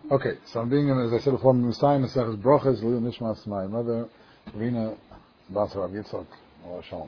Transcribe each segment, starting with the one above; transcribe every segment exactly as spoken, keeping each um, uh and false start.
Okay, so I'm being, as I said before, Musayim Maseches Brochas Lil Nishmas, my mother, Rina Bas Rav Yitzchak, or Shalom.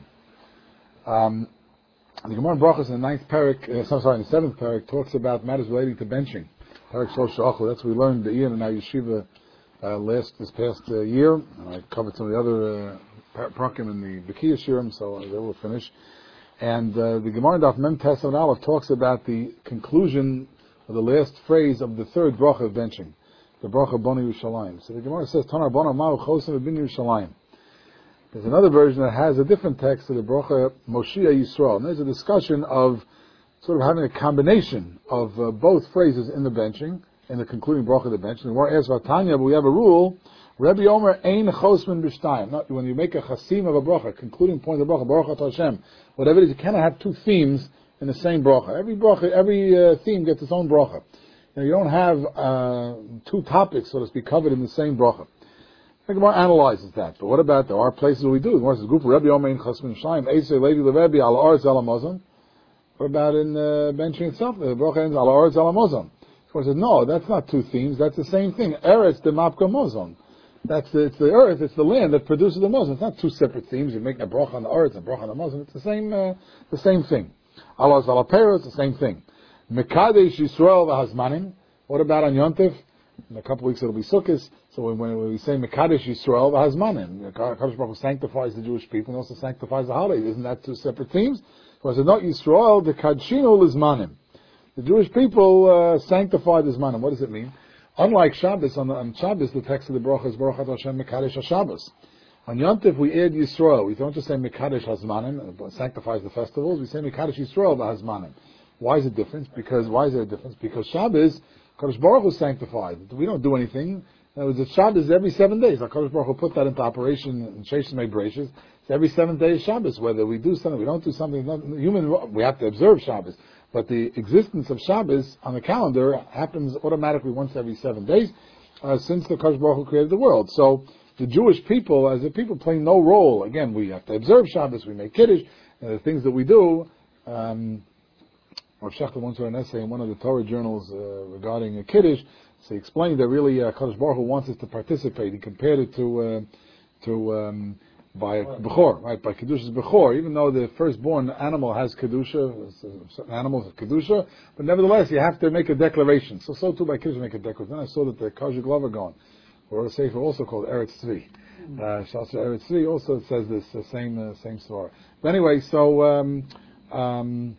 Um, the Gemara in Brochas in the ninth parak, uh, sorry, in the seventh parak, talks about matters relating to benching. Parak Shlosh Achu. That's what we learned the Ian in our yeshiva uh, last this past uh, year. And I covered some of the other uh, parakim in the Bekiya Shirim, so they will finish. And uh, the Gemara in Daf Mem Tes and Aleph talks about the conclusion of the last phrase of the third bracha of benching, the bracha Boni Yerushalayim. So the Gemara says, Tanar Bona Ma'u Chosim Bin Yerushalayim. There's another version that has a different text of the bracha Moshiach Yisrael. And there's a discussion of sort of having a combination of uh, both phrases in the benching, in the concluding bracha of the benching. The Gemara asks Vatanya, but we have a rule. Rabbi Omer Ein Chosman B'Shtayim. When you make a chasim of a bracha, concluding point of the bracha, Baruch Hashem, whatever it is, you cannot have two themes in the same bracha. Every bracha, every uh, theme gets its own bracha. You know, you don't have uh, two topics, so to speak, covered in the same bracha. The Gemara analyzes that. But what about, there are places where we do. The Gemara says, group of Rabbi Omer Ein Chosman B'Shtayim, Eisei Levi Levebi, Al Arz Al Hamazon. What about in uh, benching itself? The bracha ends Al Arz Al Hamazon. The Gemara says, no, that's not two themes, that's the same thing. Eretz de Mapka Mozon. That's the, it's the earth, it's the land that produces the Muslim. It's not two separate themes. You're making a bracha on the earth and a bracha on the Muslim. It's the same, uh, the same thing. Allah Zalapera, it's the same thing. Mekadesh Yisrael v'Hazmanim. What about on Yontif? In a couple of weeks it'll be Sukkot. So when, when we say Mekadesh Yisrael v'Hazmanim, Kadosh Baruch Hu sanctifies the Jewish people and also sanctifies the holidays. Isn't that two separate themes? Because it's not Yisrael, the Kadshinu Lizmanim. The Jewish people uh, sanctify the Zmanim. What does it mean? Unlike Shabbos, on, the, on Shabbos, the text of the bracha is Baruch Hashem Mekadesh HaShabbos. On Yontif, we add Yisrael. We don't just say Mekadesh HaZmanim, sanctifies the festivals. We say Mekadesh Yisrael HaZmanim. Why is it different? Because, why is there a difference? Because Shabbos, Kadosh Baruch Hu sanctified. We don't do anything. In other words, Shabbos is every seven days. Kadosh Baruch Hu put that into operation in Sheish Mei Breishis. It's every seven days Shabbos. Whether we do something, we don't do something, not human, we have to observe Shabbos. But the existence of Shabbos on the calendar happens automatically once every seven days, uh, since the Kadosh Baruch Hu created the world. So the Jewish people, as a people, play no role. Again, we have to observe Shabbos, we make Kiddush, uh, the things that we do. Um, Rav Shechter once wrote an essay in one of the Torah journals uh, regarding a Kiddush. So he explained that really uh, Kadosh Baruch Hu wants us to participate. He compared it to uh, to um, by Bechor, right? By Kedusha's Bechor, even though the firstborn animal has Kedusha, certain animals have Kedusha, but nevertheless you have to make a declaration. So, so too by Kedusha make a declaration. Then I saw that the Kajik Glover gone, or a Sefer also called Eretz Tzvi. Uh, Shastra Eretz Tzvi also says this, the same, uh, same story. But anyway, so, um, um,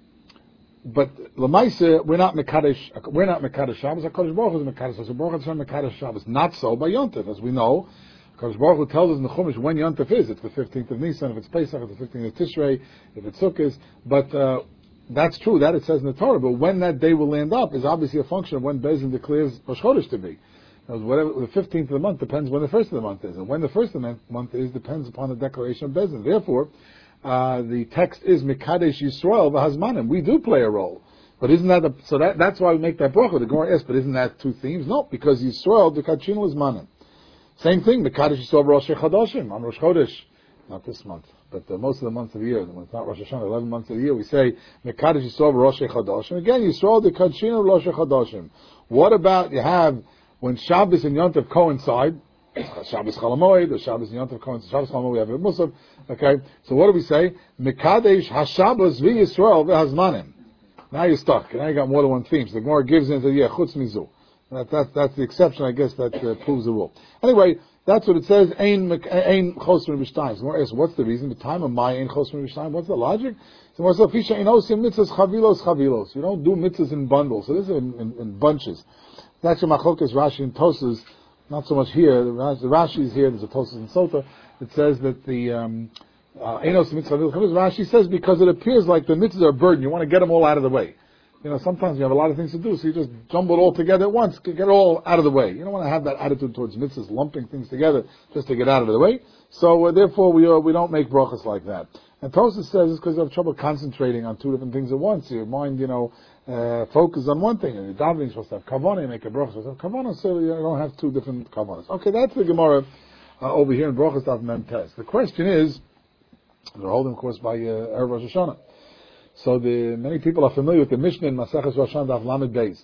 but Lamaisa, we're not Mekadesh, we're not Mekadesh Shabbos, HaKadosh Baruch Hu is Mekadesh, so Baruch Hashem Mekadesh Shabbos. Not so by Yontif, as we know. Kadosh Baruch Hu tells us in the Chumash when Yontif is. It's the fifteenth of Nisan. If it's Pesach, it's the fifteenth of Tishrei. If it's Sukkot, but uh, that's true. That it says in the Torah. But when that day will land up is obviously a function of when Bezin declares Rosh Chodesh to be. Because whatever the fifteenth of the month depends when the first of the month is, and when the first of the month is depends upon the declaration of Bezin. Therefore, uh, the text is Mekadesh Yisrael v'Hazmanim. We do play a role. But isn't that a, so? That that's why we make that bracha. The Gemara asks, but isn't that two themes? No, because Yisrael the Kadshinu is Manim. Same thing, Mekadesh Yisrael Rosh Chodeshim, on Rosh Chodesh, not this month, but uh, most of the months of the year, when it's not Rosh Hashanah, eleven months of the year, we say, Mekadesh Yisrael Rosh Chodeshim. Again, Yisrael the Kadshinu Rosh Chodeshim. What about, you have, when Shabbos and Yontif coincide, Shabbos Chalamoid, or Shabbos and Yontif coincide, Shabbos Chalamoid, we have a Musaf, okay, so what do we say? Mekadesh HaShabbos v'Yisrael v'Hazmanim. Now you're stuck, now you got more than one theme, so the Gemara gives into, yeah, Chutz Mizu. That, that, that's the exception, I guess, that uh, proves the rule. Anyway, that's what it says, Ein Chosmer B'Shtayim. So asks, what's the reason? The time of my Ein Chosmer B'Shtayim, what's the logic? So more so, Fisha Inosim Mitzvahs Chavilos Chavilos. You don't do mitzvahs in bundles. So this is in, in, in bunches. That's your Machlokas, Rashi, and Tosas. Not so much here. The Rashi is here, there's a Tosas and Sota. It says that the, um, Inosim Mitzvahs Chavilos Chavilos, Rashi says because it appears like the mitzvahs are a burden. You want to get them all out of the way. You know, sometimes you have a lot of things to do, so you just jumble it all together at once, get it all out of the way. You don't want to have that attitude towards mitzvahs, lumping things together just to get out of the way. So, uh, therefore, we uh, we don't make brachas like that. And Tosas says it's because you have trouble concentrating on two different things at once. Your mind, you know, uh, focuses on one thing, and you're davening, supposed to have kavanah, you make a bracha, supposed to have kavanah, so you don't have two different kavanahs. Okay, that's the Gemara uh, over here in Brachas Daf Mem Tes. The question is, they're holding, of course, by uh, Erev Rosh Hashanah. So the many people are familiar with the Mishnah in Maseches Rosh Hashanah Daf Lamed Beis.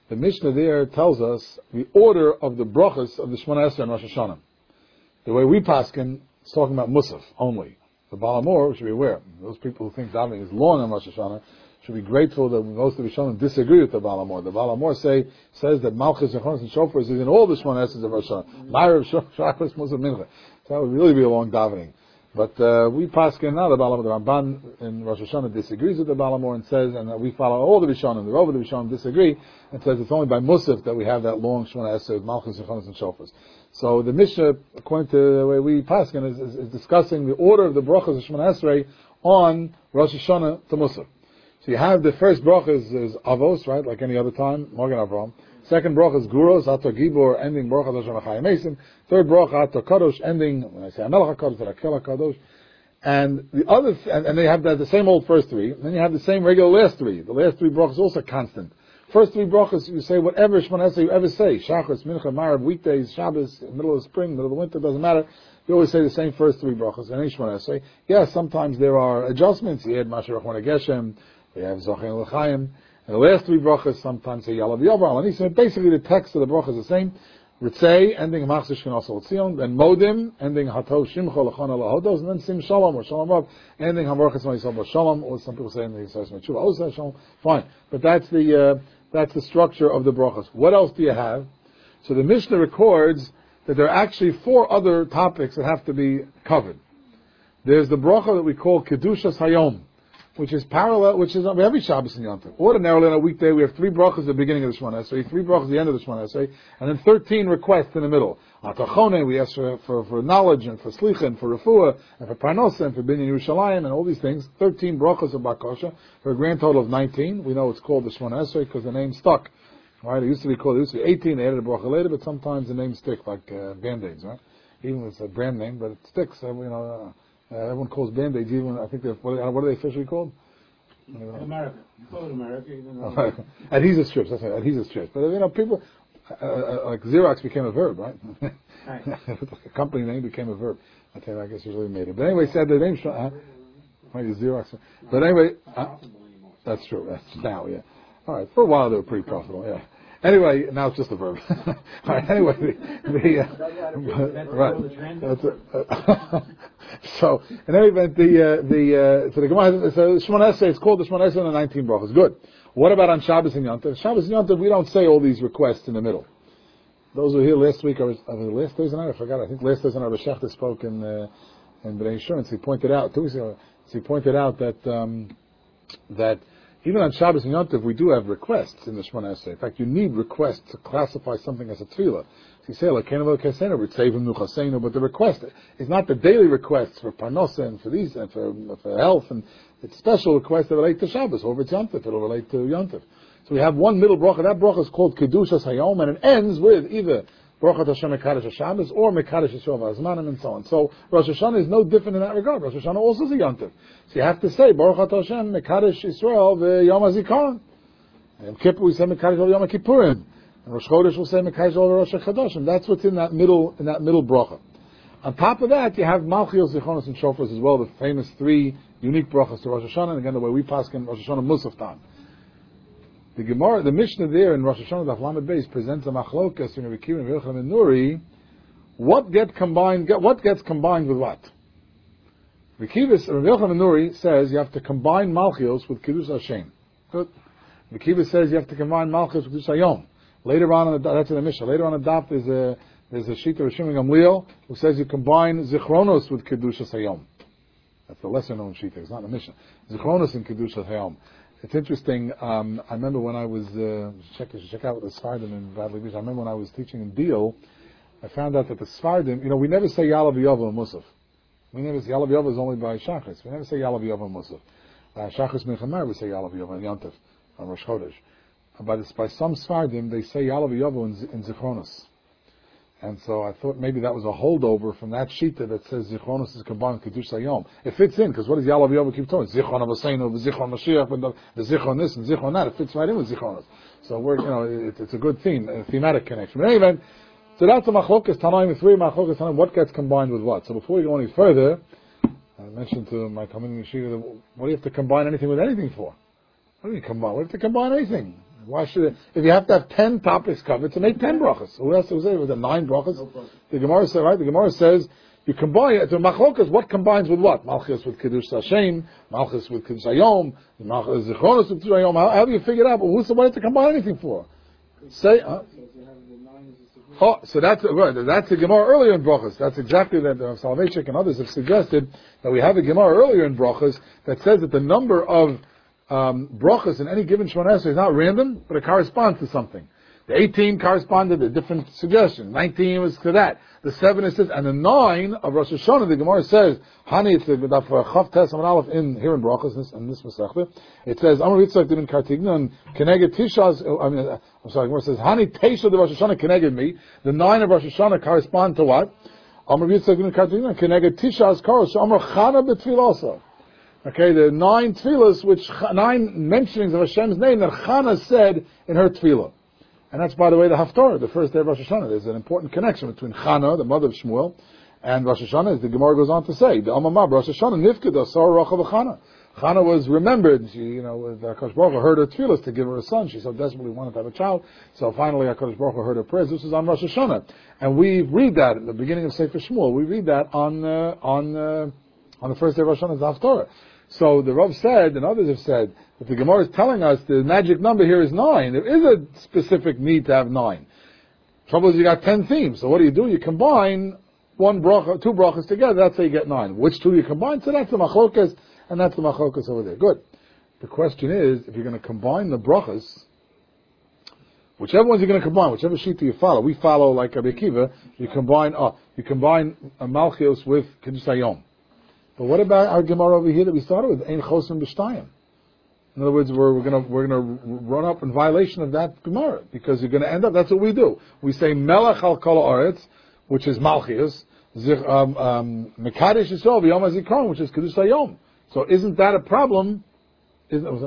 The Mishnah there tells us the order of the brachas of the Shemona Esrei and Rosh Hashanah. The way we paskin is talking about Musaf only. The Baal HaMor should be aware. Those people who think davening is long on Rosh Hashanah should be grateful that most of the Rishonim disagree with the Baal HaMor. The Baal HaMor say, says that Malchus, Zechonos, and Shofar is in all the Shemona Esrei of Rosh Hashanah. Ma'ariv, Shachris, Musaf, Mincha. So that would really be a long davening. But uh, we paskin now the Baal HaMor. The Ramban in Rosh Hashanah disagrees with the Baal HaMor and says, and we follow all the Rishonim. The Rov of the Rishonim disagree and says it's only by Musaf that we have that long Shemona Esrei with Malchus, Zechonos, and Shofars. So the Mishnah, according to the way we paskin, is, is, is discussing the order of the brachas of Shemona Esrei on Rosh Hashanah to Musaf. So you have the first bracha is, is Avos, right, like any other time, Morgan Avram. Second bracha is Guros, Ato Gibor, ending bracha Hashem Achai Mason. Third bracha Ato Kadosh, ending, when I say Amelach HaKadosh, Rakel HaKadosh. And the other, and, and they have the, the same old first three, and then you have the same regular last three. The last three brachas also constant. First three brachas, you say whatever Shemona Esrei you ever say. Shachris, Mincha, Marav, weekdays, Shabbos, middle of the spring, middle of the winter, doesn't matter. You always say the same first three brachas. And Shemona Esrei, yes, sometimes there are adjustments. You add Masher Rachman Geshem, you have Zochen L'chaim. And the last three brachas sometimes say Yalav Yovar Al. Basically the text of the bracha is the same. Ritzei, ending Machzor Shchinas L'Tzion, then Modim, ending Hatov Shimcha L'chon L'Hodos, and then Sim Shalom or Shalom Rav, ending Hamorchas Ma'isol Shalom, or some people say ending Yisrael M'tshuva Osa Shalom. Fine. But that's the, uh, that's the structure of the brachas. What else do you have? So the Mishnah records that there are actually four other topics that have to be covered. There's the bracha that we call Kedushas Hayom, which is parallel, which is every Shabbos and Yom Tov. Ordinarily on a weekday we have three brachas at the beginning of the Shemona Esrei, three brachas at the end of the Shemona Esrei, and then thirteen requests in the middle. Atachone, we ask for, for, for knowledge and for slicha and for refuah and for parnosa and for binyan Yerushalayim and all these things. Thirteen brachas of bakosha for a grand total of nineteen. We know it's called the Shemona Esrei because the name stuck. Right? It used to be called, it used to be eighteen. They added a bracha later, but sometimes the names stick like uh, Band-Aids, right? Even if it's a brand name, but it sticks. Uh, you know, uh, uh, everyone calls Band-Aids. Even I think they're what, what are they officially called? America. You call it America, even though oh, adhesive strips, that's right, adhesive strips. But you know, people, uh, uh, like Xerox became a verb, right? Right. A company name became a verb. I tell you, I guess it's really made it. But anyway, said the name, uh, maybe Xerox. But anyway, uh, that's true, that's now, yeah. Alright, for a while they were pretty profitable, yeah. Anyway, now it's just a verb. Alright, anyway, the, the uh, right. That's it. So, in any event, the, uh, the, uh, so the Gemara, so Shemona Esrei, it's called the Shemona Esrei and the nineteen brachas. Good. What about on Shabbos and Yom Tov? Shabbos and Yom Tov, we don't say all these requests in the middle. Those who were here last week, or was, uh, last Thursday night, I forgot, I think last Thursday night, Rabbi Shechter spoke in, uh, in B'nai Insurance. He pointed out, two weeks ago, he pointed out that, um, that even on Shabbos and Yom Tov, we do have requests in the Shemona Esrei. In fact, you need requests to classify something as a tefillah. So you say, like, but the request is not the daily requests for parnosa and for these and for, for health, and it's special requests that relate to Shabbos. Over to Yom Tov, it'll relate to Yom Tov. So we have one middle bracha. That bracha is called Kedushas Hayom, and it ends with either Baruch Hashem Mekadosh Shabbos or Mekadosh Yisrael V'Azmanim and so on. So Rosh Hashanah is no different in that regard. Rosh Hashanah also is a Yom Tov. So you have to say Baruch Hashem Mekadosh Yisrael V'Yom HaZikaron. Yom Kippur we say Mekadosh Yom Kippurim. And Rosh Chodesh will say Mekadosh Rosh Chodesh, and that's what's in that middle in that middle bracha. On top of that, you have Malchios, Zichonos, and Shofars as well, the famous three unique brachas to Rosh Hashanah. And again, the way we paskin Rosh Hashanah Musaf time. The Gemara, the Mishnah there in Rosh Hashanah Daf Lamed Beis presents a machlokas in Rabbi Akiva and Rabbi Yochanan ben Nuri. What get combined? Get, what gets combined with what? Rabbi Akiva, Rabbi Yochanan ben Nuri says you have to combine Malchios with Kiddush Hashem. Good. Rabbi Akiva says you have to combine Malchios with Kiddush Hayom. Later on, in the, that's in the Mishnah. Later on in the Daf, there's a there's a sheet of Shimon Gamliel who says you combine Zichronos with Kedushas Hayom. That's the lesser known sheet. It's not a Mishnah. Zichronos and Kedushas Hayom. It's interesting. Um, I remember when I was uh, check check out the Sfardim in Bradley Beach. I remember when I was teaching in Deal, I found out that the Sfardim, you know, we never say Yalav Yova and Musaf. We never say Yalav Yova is only by Shachris. We never say Yalav Yova and Musaf. By Shachris Milchamar we say Yalav Yova and Yontif on Rosh Chodesh. But by some Sfardim, they say Yalav Yovo in, in Zichronos. And so I thought maybe that was a holdover from that shita that says Zichronos is combined with Kiddush Hayom. It fits in, because what does Yalav Yovo keep talking? Zichron Avaseinu, Zichron Mashiach, and the, the Zichron this and Zichron that. It fits right in with Zichronos. So we're, you know, it, it's a good theme, a thematic connection. But anyway, so that's a machlokas Tanaim, three machlokas Tanaim, what gets combined with what? So before we go any further, I mentioned to my community Yeshiva, what do you have to combine anything with anything for? What do you combine? What do you have to combine anything? Why should it? If you have to have ten topics covered, to make ten brachas. Who else was it? Was it nine brachas? No brachas. The Gemara says, right? The Gemara says you combine it to machlokas. What combines with what? Malchus with kiddush Hashem, Malchus with kiddush Hayom, Malchus zichronos with kiddush Hayom. How, how do you figure it out? But who's the one to combine anything for? Say, huh? Oh, so that's right. That's a Gemara earlier in brachas. That's exactly that. Uh, Soloveitchik and others have suggested that we have a Gemara earlier in brachas that says that the number of um, brachas in any given Shemona Esrei is not random, but it corresponds to something. The eighteen corresponded to different suggestions. nineteen was to that. The seven is this, and the nine of Rosh Hashanah. The Gemara says, "Hani," it's the Chav Tes Amud Aleph in here in brachas in this Masechta. It says, "Amar Yitzchak Dimin Kartigna and Keneged Tishas." I mean, I'm sorry. The Gemara says, "Hani Teisha the Rosh Hashanah Keneged me." The nine of Rosh Hashanah correspond to what? Amar Yitzchak Dimin Kartigna and Keneged Tishas Karos. Amar Chana B'Tfil also. Okay, the nine tefillas, which nine mentionings of Hashem's name that Chana said in her tefillah. And that's, by the way, the Haftarah, the first day of Rosh Hashanah. There's an important connection between Chana, the mother of Shmuel, and Rosh Hashanah, as the Gemara goes on to say. The Amamab, Rosh Hashanah, Nifkeda, Sarah Rachel Chana. Chana was remembered. She, you know, with HaKadosh Baruch Hu heard her tefillas to give her a son. She so desperately wanted to have a child. So finally, HaKadosh Baruch Hu heard her prayers. This is on Rosh Hashanah. And we read that at the beginning of Sefer Shmuel. We read that on, uh, on, uh, on the first day of Rosh Hashanah, the Haftarah. So the Rav said, and others have said, that the Gemara is telling us the magic number here is nine. There is a specific need to have nine. Trouble is you got ten themes. So what do you do? You combine one bracha, two brachas together. That's how you get nine. Which two you combine? So that's the machlokas, and that's the machlokas over there. Good. The question is, if you're going to combine the brachas, whichever ones you're going to combine, whichever sheet you follow, we follow like Rabbi Akiva, you combine, uh, you combine uh, Malchios with Kiddush Hayom. But what about our Gemara over here that we started with? Ein Chosim B'Shtayim. In other words, we're, we're going to we're going to run up in violation of that Gemara because you're going to end up. That's what we do. We say Melech al Kol Haaretz, which is Malchias, Mekadesh Yisrael V'Yom HaZikaron, which is Kiddush Hayom. So isn't that a problem? Isn't was that?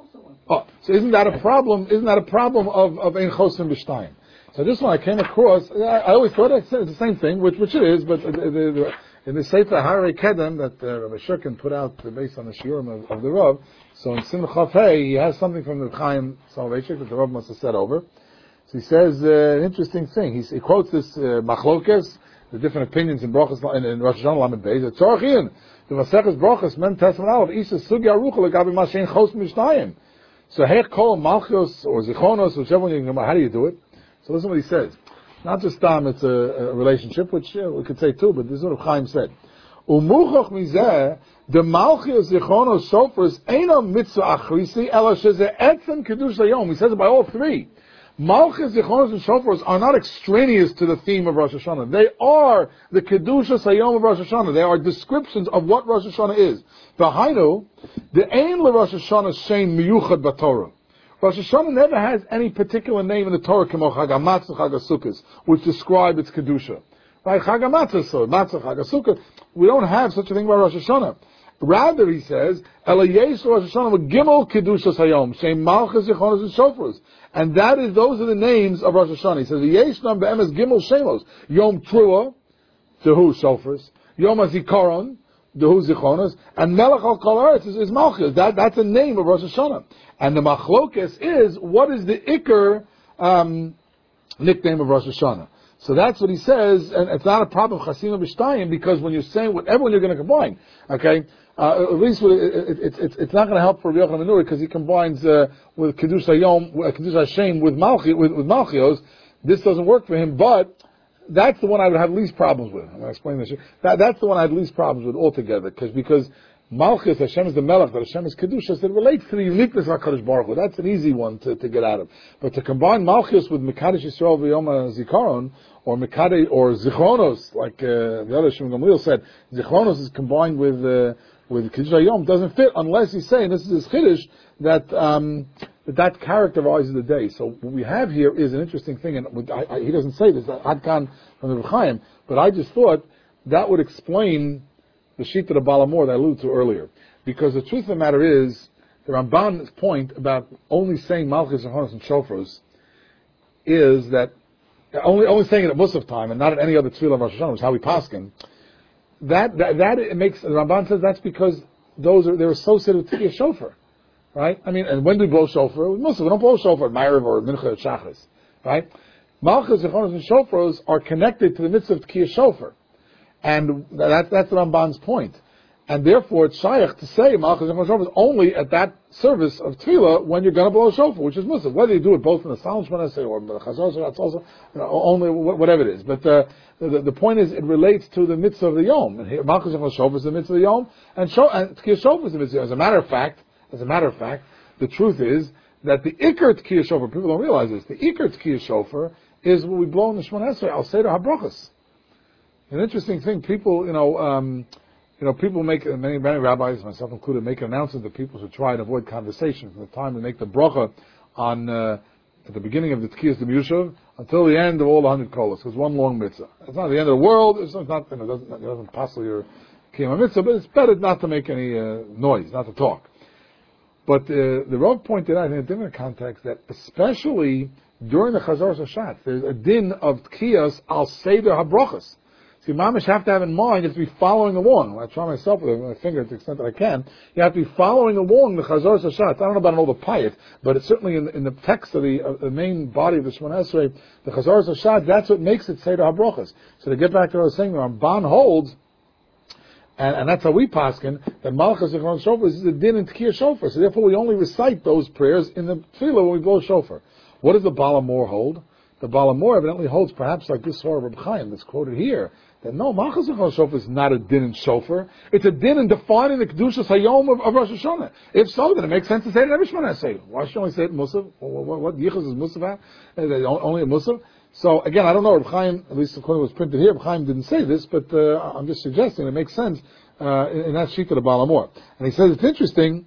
Oh, so isn't that a problem? Isn't that a problem of of Ein Chosim B'Shtayim? So this one I came across. I, I always thought it's the same thing, which which it is, but the, the, the, in the Sefer Harei Kedem that uh, Rabbi Shurkin put out based on the shiurim of, of the Rav, so in Simcha Chaf Hey, he has something from the Chaim Soloveitchik that the Rav must have said over. So he says uh, an interesting thing. He, he quotes this uh, machlokes, the different opinions in Brachas in, in Rosh Hashanah Lamed Beis. It's Tzorachin, the Maseches Brachas Men Tesman Aleph Isha Sugi Arucha Legabi Mashen Chos Mishnayim. So Hech Kol Malchios or Zichonos, whichever one you can. How do you do it? So listen to what he says. Not just Tam, it's a, a relationship, which uh, we could say too, but this is what Chaim said. Umuchoch mizeh, the Malchios Zichonos Shofars, Eino Mitzvah Achrisi, Ela Sheze Etzem Kiddush Hayom. He says it by all three. Malchios Zichonos and Shofars are not extraneous to the theme of Rosh Hashanah. They are the Kiddush Hayom of Rosh Hashanah. They are descriptions of what Rosh Hashanah is. V'hainu, the Ein Le Rosh Hashanah Shein Miyuchad B'Torah. Rosh Hashanah never has any particular name in the Torah, Kemo Chag HaMatzah, Chag HaSukkos, which describe its Kedusha. Right? Chag HaMatzah, so Matzah, Chag HaSukkah. We don't have such a thing about Rosh Hashanah. Rather, he says, Ela Yesh Rosh Hashanah with Gimel Kedushas Hayom, Shem Malchus Yechonos and Shofars. And that is, those are the names of Rosh Hashanah. He says, Yesh Nam Be'emes Gimel Shemos, Yom Trua, to who? Shofars. Yom HaZikaron, the who Zichonos, and Melech al Kol Haaretz is, is Malchus. That, that's the name of Rosh Hashanah. And the machlokes is, what is the Iker um, nickname of Rosh Hashanah? So that's what he says, and it's not a problem, Chasima B'Shtayim, because when you're saying whatever one you're going to combine, okay, uh, at least with, it, it, it, it, it's not going to help for Rabbi Yochanan ben Nuri because he combines uh, with Kiddush Hayom, uh, Kiddush Hashem with Malchi, with, with Malchios. This doesn't work for him, but that's the one I would have least problems with. I'm going to explain this. That, that's the one I had least problems with altogether, because because Malchus, Hashem is the Melech, that Hashem is Kedusha, it relates to the uniqueness of HaKadosh Baruch Hu. That's an easy one to, to get out of. But to combine Malchus with Mekadesh Yisrael V'Yom HaZikaron, or Mekadesh, or Zichronos, like uh, the other Shimon Gamliel said, Zichronos is combined with uh, with Kiddush Hayom, doesn't fit unless he's saying, this is his Kiddush, that um, that, that characterizes the day. So what we have here is an interesting thing, and I, I, he doesn't say this, Adkan from the B'chaim, but I just thought that would explain the sheet of the Balamor that I alluded to earlier. Because the truth of the matter is, the Ramban's point about only saying Malchus and Honos and Shofars is that, only only saying it at Musaf time and not at any other Tefillah of Rosh Hashanah, which is how we paskin. That, that, that it makes, the Ramban says that's because those are, they're associated with Tefillah Shofar. right? I mean, and when do we blow shofar? We must. We don't blow shofar at Ma'ariv or Mincha or Shachris, right? Malchus, Zechonos, and Shofars are connected to the mitzvah of Tkiyah Shofar, and that, that's the Ramban's point. And therefore, it's shaykh to say Malchus, Zechonos, Shofars only at that service of Tefillah when you're going to blow a shofar, which is Muslim. Whether you do it both in the Solemn Shemona Esrei or the Chazor, that's also you know, only whatever it is. But uh, the, the point is, it relates to the mitzvah of the Yom. And here, Malchus, Zechonos, Shofars is the mitzvah of the Yom, and, Sho- and Tkiyah Shofar is the mitzvah. As a matter of fact, as a matter of fact, the truth is that the Iker Tkiyah Shofar, people don't realize this, the Iker Tkiyah Shofar is what we blow in the Shemona Esrei, Al Seder HaBrachos. An interesting thing, people, you know, um, you know, people make, many, many rabbis, myself included, make an announcement that people should try and avoid conversation from the time we make the bracha on, uh, at the beginning of the Tkiyas D'Miyushav until the end of all the hundred kolos. It's one long mitzvah. It's not the end of the world, it's not, you know, it doesn't, it doesn't passel your kiyum mitzvah, but it's better not to make any uh, noise, not to talk. But uh, the Rav pointed out in a different context that especially during the Chazor Shashat, there's a din of Tkiyas al Seder HaBrachos. See, mamish have to have in mind, you have to be following along. I try myself with my finger to the extent that I can. You have to be following along the Chazor Shashat. I don't know about all the payat, but it's certainly in, in the text of the, of the main body of the Shemona Esrei, the Chazor Shashat, that's what makes it Seder HaBrachos. So to get back to what I was saying, the Ramban holds, and, and that's how we paskin, that Malchus Zechonos Shofar is a din in Tkiyah Shofar. So therefore we only recite those prayers in the tefillah when we blow shofar. What does the Baal HaMor hold? The Baal HaMor evidently holds perhaps like this Torah of Reb Chaim that's quoted here, that no, Malchus Zechonos Shofar is not a din in shofar. It's a din in defining the Kedushas Hayom of, of Rosh Hashanah. If so, then it makes sense to say it in every Shemona Esrei. Why should you only say it in Musaf? What, what, what Yichus is Musaf at? Only a Musaf? So again, I don't know, Reb Chaim, at least according to what's printed here, Reb Chaim didn't say this, but uh, I'm just suggesting it makes sense uh, in, in that sheet of the Baal HaMor. And he says it's interesting,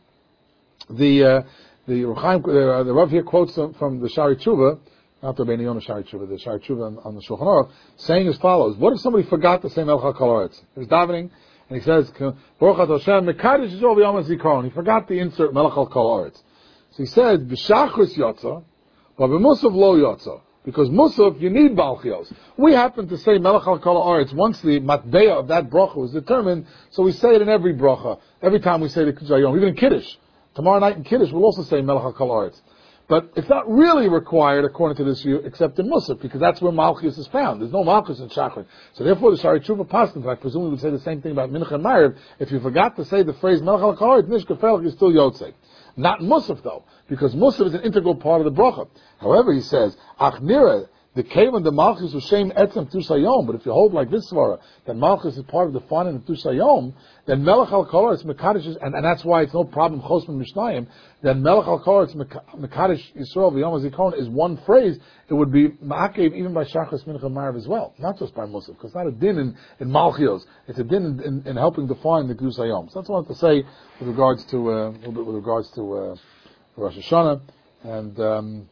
the uh, the Reb Chaim, uh, the Rav here quotes from the Shari Tshuva, not the Bein Yom Shari Tshuva, the Shari Tshuva on, on the Shulchan Aruch, saying as follows: what if somebody forgot to say Melech HaKol Haaretz? He was davening, and he says, Baruch Atah Hashem, Mekadosh Yisrael v'Yom HaZikaron. He forgot to insert Melech HaKol Haaretz. So he said, B'Shachris Yotza, but B'Musav Lo Yotza. Because Musaf, you need Balchios. We happen to say Melech HaKol Haaretz once the matbeya of that bracha was determined, so we say it in every bracha, every time we say the Kiddush Hayom, even in Kiddush. Tomorrow night in Kiddush, we'll also say Melech HaKol Haaretz. But it's not really required, according to this view, except in Musaf, because that's where Malchus is found. There's no Malchus in Shachrit. So therefore, the Shari Tshuva Paskin, I presume we would say the same thing about Mincha and Ma'ariv. If you forgot to say the phrase Melech HaKol Haaretz, Nishka you're still Yotzei. Not Musaf, though, because Musaf is an integral part of the bracha. However, he says, Ach Nira, the Kavan, the Malchus, was Shem Etzem Tushayom, but if you hold like this svara, that Malchus is part of the defining of Tushayom, then Melech HaKol Haaretz Mekadosh, and, and that's why it's no problem, Chosman Mishnayim, then Melech HaKol Haaretz Mekadosh Yisrael V'Yom HaZikaron is one phrase, it would be Ma'akev even by Shachas Mincha Ma'ariv as well, not just by Musaf, because it's not a din in, in Malchios, it's a din in, in, in helping define the Kedusha Hayom. So that's what I wanted to say with regards to, uh, a little bit with regards to, uh, Rosh Hashanah, and, um,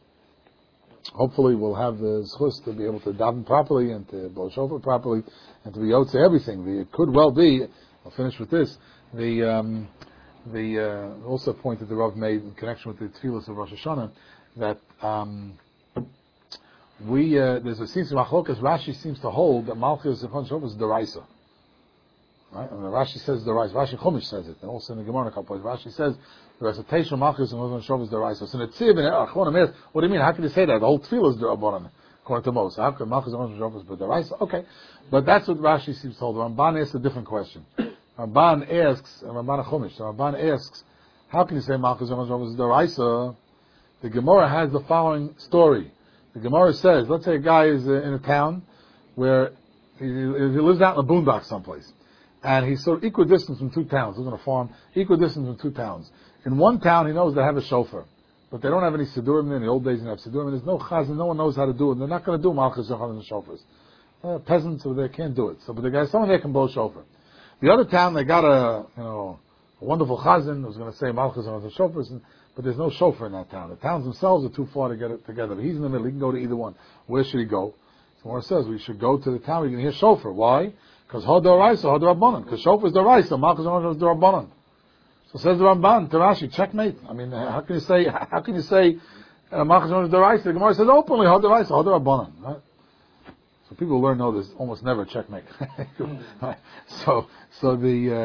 hopefully we'll have the zchus to be able to daven properly and to blow shofar properly and to be yotze everything. The, it could well be, I'll finish with this, the um, the uh, also point that the Rav made in connection with the tefillos of Rosh Hashanah, that um, we, uh, there's a seems machlokas, Rashi seems to hold that Malchus Zechonos Shofar is deraisa. Right? And Rashi says deraisa, Rashi Chumash says it, and also in the Gemara a couple of Rashi says, the recitation of Malchus and Zechonos Shofar is deraisa. So Netziv and Achronim ask, what do you mean? How can you say that? The whole tefillah is derabanan, according to Moses. How can Malchus and Zechonos Shofar is deraisa? Okay, but that's what Rashi seems to hold. Ramban asks a different question. Ramban asks, and Ramban Chumash, so Ramban asks, how can you say Malchus and Zechonos Shofar is deraisa? The Gemara has the following story. The Gemara says, let's say a guy is uh, in a town where he, he lives out in the boondocks someplace, and he's sort of equidistant from two towns. He's on a farm, equidistant from two towns. In one town, he knows they have a chauffeur, but they don't have any sidurim there. In the old days, they have sidurim. There's no chazan. No one knows how to do it. They're not going to do Malchus and the chauffeurs. Uh, peasants, so they can't do it. So, but the guy, someone there can blow chauffeur. The other town, they got a, you know, a wonderful chazan who's going to say Malchus and the chauffeurs, but there's no chauffeur in that town. The towns themselves are too far to get it together. But he's in the middle. He can go to either one. Where should he go? So Gemara says we should go to the town where you can hear chauffeur. Why? Because Hodaraisa, Hodarabanan. Because chauffeur is Daraisa, Malchus and the Rabbanan. So says the Ramban, Tarashi, checkmate. I mean, how can you say, how can you say, uh, Malchus and the Daraisa? The Gemara says openly, Hodaraisa, Hodarabanan. Right? So people learn know there's almost never checkmate. so, so the, uh,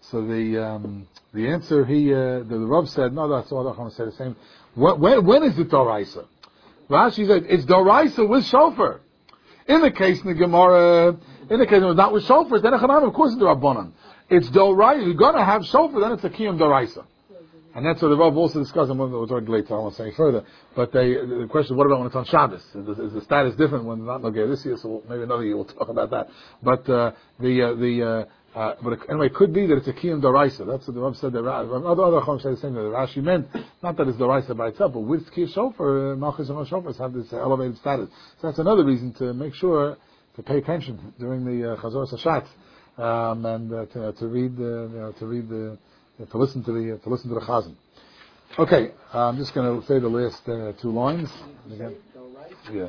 So the um, the answer he uh, the, the Rav said no. That's all I'm going to say the same. When, when, when is it Doraisa? Rashi said it's Doraisa with shofar. In the case in the Gemara, in the case it was not with shofar, then of course it's the Rabbanan. It's Doraisa. You're going to have shofar, then it's a Kiyum Doraisa. And that's what the Rav also discussed, and we'll talk later, I don't want to say any further. But they, the question is, what about when it's on Shabbos? Is, is the status different when it's not Nogay this year? So we'll, maybe another year we'll talk about that. But uh, the, uh, the, uh, uh, but it, anyway, it could be that it's a Kiyum Doraisa. That's what the Rav said. The Rav, other other Chacham say the same thing. The Rashi meant, not that it's Doraisa by itself, but with Kiyum Shofar, uh, Malchus and Shofars have this uh, elevated status. So that's another reason to make sure to pay attention during the uh, Chazor Sashat, um, and uh, to, uh, to read, uh, you know, to read the, uh, to listen to the, uh, to listen to the Chazan. Okay, uh, I'm just going to say the last uh, two lines. Again. Yeah.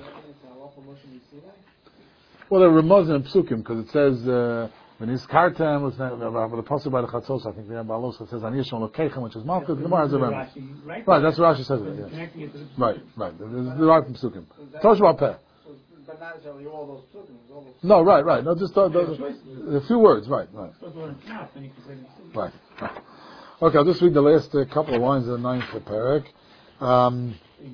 Well, they're Ramaz and Psukim, because it says, uh, when he's Kartam, was the Apostle by the Chatzos, I think the Balos says, Anishon Lokechem, which is Malchus, the Gemara has a Ram. Right, that's what Rashi says it, yeah. Right, right, the right from Psukim. Tosh Peh. But not necessarily all those Psukim. No, right, right, no, just uh, those, a few words, right, right. Right, right. Okay, I'll just read the last uh, couple of lines of the ninth parak. Um,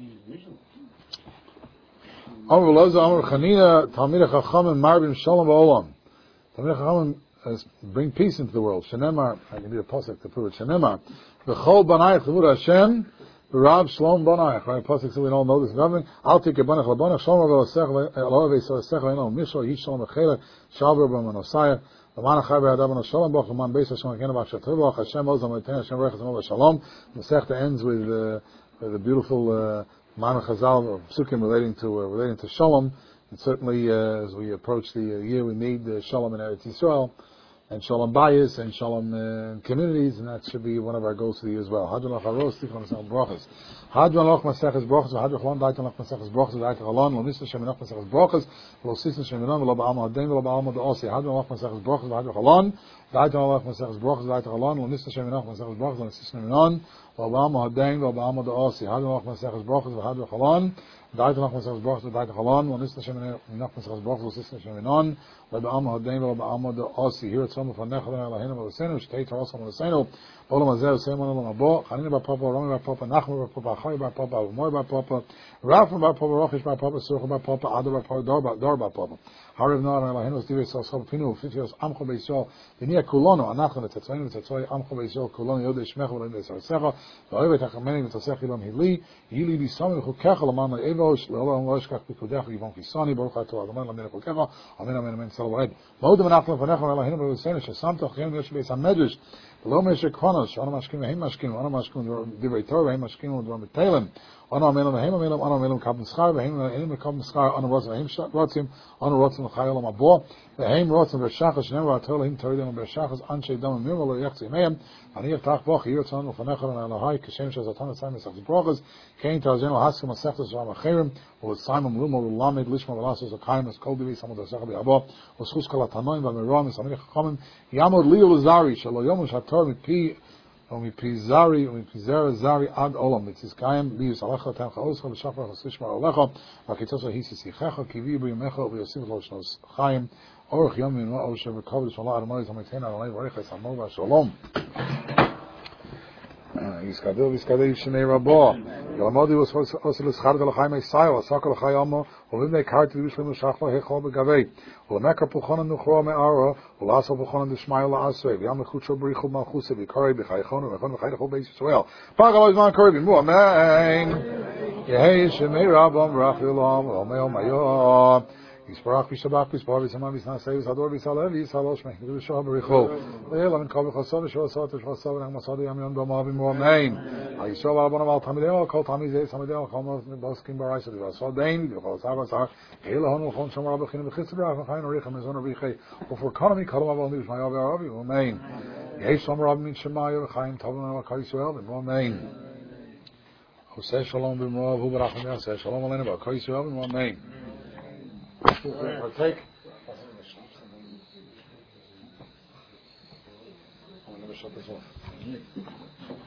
Amr Loza, Amr Chanina, Talmid Chachamim, Marbim Shalom Ba'olam. Talmid Chachamim bring peace into the world. Shenemar, I can read a pasuk to prove it. Shenemar, V'chol Banayich Lemud Hashem, V'rab Shalom Banayich. Right, a pasuk, so we all know this government. Al Tik Banach Labanach, Shalom V'alosech, Elohave Yisrael Sech, Elohim Mishra, Yish Shalom V'chelech, Shalom V'manosayah. L'man achar be'adam and shalom b'ach l'man beis Hashem again about Shatovach Hashem Oz Amoyten Hashem Rechaz Amol Shalom. The Sechta ends with uh, the beautiful uh, Man Chazal of Psukim relating to uh, relating to Shalom. And certainly, uh, as we approach the uh, year, we need uh, Shalom in Eretz Yisrael, and Shalom Bayis, and Shalom uh, in communities, and that should be one of our goals for the year as well. Hadron Lach Haros, Tifon Masech Brachas. Hadron Lach Masech Brachas, Hadron Chalon, Daitan Lach Masech Brachas, Daitan Chalon, Lo Nisna Shem Lach Masech Brachas, Lo Sisna Shem Menon, Lo Ba'alma Hadein, Lo Ba'alma De'osi. Hadron Lach Masech Brachas, Hadron Chalon, Daitan Lach Masech Brachas, Daitan Chalon, Lo Nisna Shem Lach Masech Brachas, Lo Sisna Menon, Lo Ba'alma Hadein, Lo Ba'alma De'osi. Hadron Lach Masech Brachas, Hadron Chalon, Daitan Lach Masech Brachas, Daitan Chalon, Lo Nisna Shem Lach Masech Brachas, Lo Sisna Shem Menon, Lo Ba'alma Hadein, Lo Ba'alma De'osi. Here it's some for Nechad Elohim Eloseinu, Shtei Torah Eloseinu, Olam Hazeh Oseinu Olam Habo, Chanina Bar Papa, Rami Bar Papa, Nachman Bar Papa, Achai Bar Papa, Avmoy Bar Papa, Rafa Bar Papa, Rochish Bar Papa, Surcha Bar Papa, Adar Bar Papa, Dor Bar Dor Bar Papa. Harav Noar Elohim Ostivei Yisrael Schol Pinu, Fifiyos Amcho Beisol, V'nia Kulono, Anachon Etetzvayim Etetzvayim Amcho Beisol, Kulono Yodei Shmecha V'Elohim Esaresecha, V'Oivet HaChameni V'Tosech Ilam Hili, Yili B'Yisami V'Chukecha L'man Le'evosh, L'Olam Lo'eshkach B'Kudecha Yivon Kisani, Baruch HaTorah, L'man L'Amen L'Chukecha, Amen Amen Amen Tzal V'Ed. Mo'odem Anachon V'Nechon Elohim Eloseinu, Shesamtoch Yem Yosh Beis HaMedrash, Lo Mesher Kronos, Ono Mashkim V'Hem Mashkim, Ono Mashkim Divrei Torah, V'Hem Mashkim V'Dvar B'Telem, Ono Amelem V'Hem Amelem, Ono Amelem Kabim Schar, V'Hem Amelem Kabim Schar, Ono Rotzim V'Hem Rotzim, Ono Rotzim L'Chayel Amabo, V'Hem Rotzim V'Shachas, Shnevar Torah Him Torah Dem V'Shachas, Anshe Dam Mirma Lo Yachzi Meim, Ani Yftach Boch Yirtzon L'Fanechar and Elohai, Kashem Shazatan Tzayim Esach Brachas, Kain Tarzeno Haskim Asechtas Ram Achirim, With Simon Lumo Lamed Lishma V'Lasos Akayim Es Kol Divi Samod Asech B'Abo, V'Schus Kalatanoim V'Miram V'Samich Chachamim, Yamod Leo Lazari Shalo Yomush HaTorah Mipi ומפי זרי ומפי זרע זרי עד עולם ותזכיים ביוס עליך תנך עוזך ושפר חסושמר עליך והקיצוץ היסי שיחך כבי ביומך ויוסיף לו שנות חיים אורך יום מן אושר וכבוד שלא ארמוני תמיתן על עלי וריך יסמור והשלום יסקדל ויסקדל ישני רבו ילמודי ועושה לסחרת לחיים הישראל עסק לחי עמו ולבני קרתי וישלם לשחלה היכל בגבי ולמקר פולחון נוחרו מערו ולעשו פולחון דשמי לעשוי וים לחוצ'ו בריחו מלכוסי ויקרי בחייכון ומכון וחי לכל בייס ישראל פאק אלוהי זמן קרי בימו אמן יהי שמי רבם רחי אלוהם ואומי אומיו יספרח וישתבח ויספר וישמע ויסנעשה ויסדור ויסעלה ויסעלה שמי ובשעה בריחו ואלה מן כל וחסו ושוע סעות ושחסו ונחמסו ימיון במה בימו אמן הישראל הרבנו ועל תלמידיהם על כל תלמיד זה תלמידיהם על כל בעוסקים ברייסה ובעשו דין ובכל עשר ועשר אלה הון ולכון שמרה בכינים וחיצה ברח וחיים וריחה מזון וריחי ופורקנמי קלום אבל נביש מאיה וערבי אמן יהי שלום רב מן שמאיה וחיים טובים על כל ישראל בימו אמן עושה שלום בימו והוא ברחמי עושה שלום עלינו ועל כל ישראל בימו אמן partake. I'm going to shut this off.